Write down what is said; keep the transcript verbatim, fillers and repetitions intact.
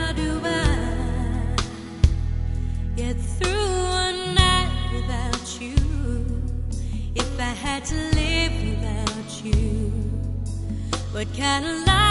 how do I get through a night without you? If I had to live without you, what kind of life